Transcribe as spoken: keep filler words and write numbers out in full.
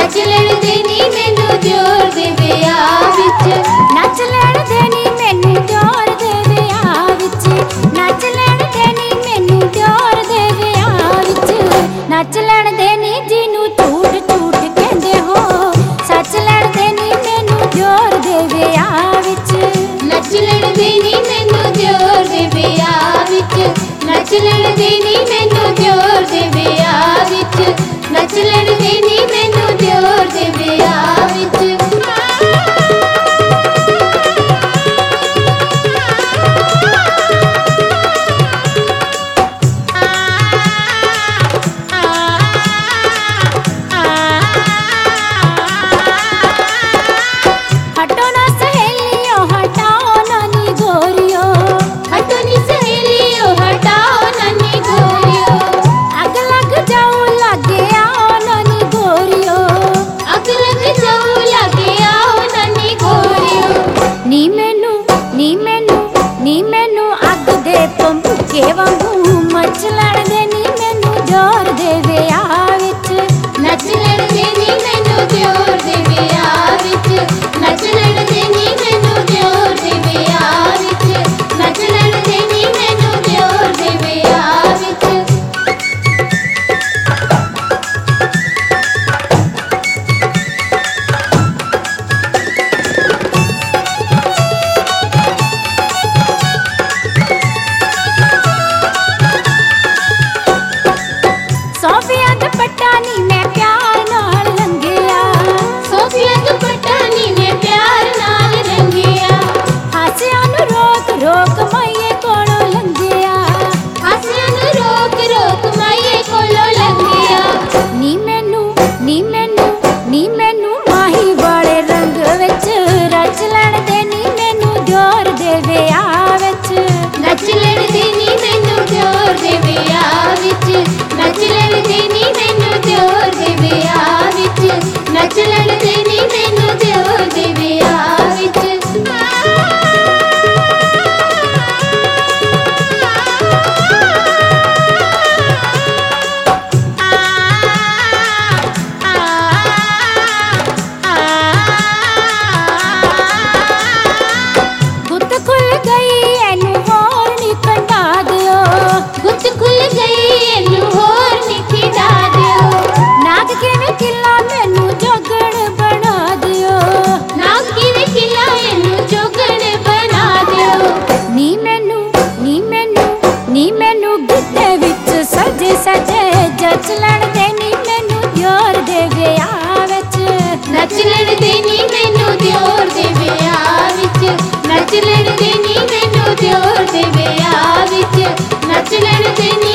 नच लैण देनी मैनू दियोर दे विआह विच, नच लैण देनी मैनू दियोर दे विआह विच, नच लैण देनी मैनू दियोर दे विआह विच, नच लैण देनी जिनू झूठ झूठ कहंदे हो, सच लैण देनी मैनू दियोर दे विआह विच, नच लैण देनी मैनू दियोर दे विआह विच, नच लैण देनी मैनू दियोर दे विआह विच, नच लैण देनी मैनू दियोर दे विआह विच। हटो ना सहेलियो हटाओ नानी गोरियो, हटो नी सहेलियो हटाओ नानी गोरियो, अग लग जाऊ लागे आओ नानी गोरियो, अग लग जाऊ लागे आओ नानी गोरियो। नी मैनू नी मैनू नी मैनू अग दे भुक्के वांगू मच लैण देनी मैनू दियोर दे विआह विच, नच लैण देनी मैनू दियोर दे विआह विच, नच लैण देनी मैनू दियोर दे विआह विच, नच लैण देनी मैनू दियोर दे विआह विच। सोफिया दुपट्टा नी मैं प्यार नाल लंघिया, सोफिया दुपट्टा नी मैं प्यार नाल रंगिया, हासिया नू रोक रोक माईए कोलों लंघिया, हासिया नू रोक रोक माईए कोलों लंघिया। नी मैनू नी मैनू नी मैनू माही वाले रंग विच रच लैण देनी मैनू दियोर दे विआह विच, नच लैण देनी मैनू दियोर दे विआह विच, नच लैण देनी मैनू दियोर दे विआह विच, नच लैण देनी मैनू दियोर दे विआह विच। गुत्त खुल गई एनू होर नी कंडा दियो, गुत्त खुल गई एनू होर नी खिंडा दियो, नाग किवें किला मैनू जोगण बना दियो, नाग किवें किला एनू जोगण बना दियो। नी मैनू नी मैनू नी मैनू गिद्दे विच सजे सजे जच लैण देनी मैनू दियोर दे विआह विच, नच लैण देनी मैनू दियोर दे विआह विच, नच लैण देनी मैनू दियोर दे विआह विच, नच लैण देनी